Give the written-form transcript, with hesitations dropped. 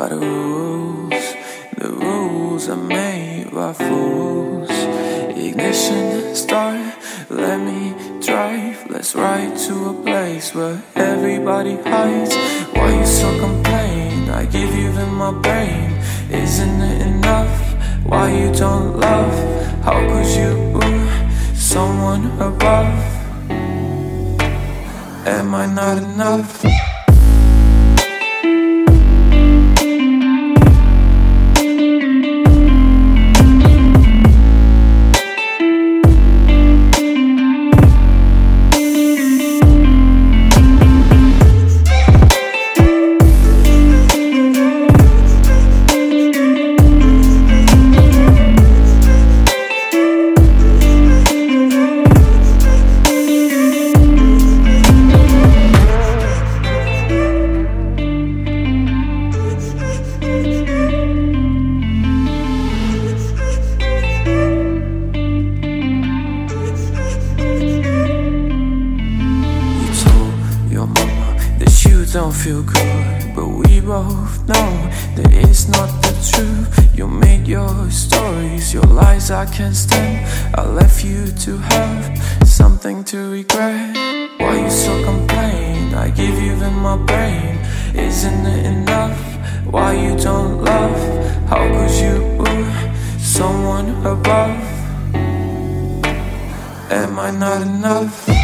by the rules are made by fools. Ignition start, let me drive. Let's ride to a place where everybody hides. Why you so complain? I give you in my brain. Isn't it enough? Why you don't love? How could you someone above? Am I not enough? Don't feel good, but we both know that it's not the truth. You made your stories, your lies I can't stand. I left you to have something to regret. Why you so complain? I give you in my brain. Isn't it enough? Why you don't love? How could you someone above? Am I not enough?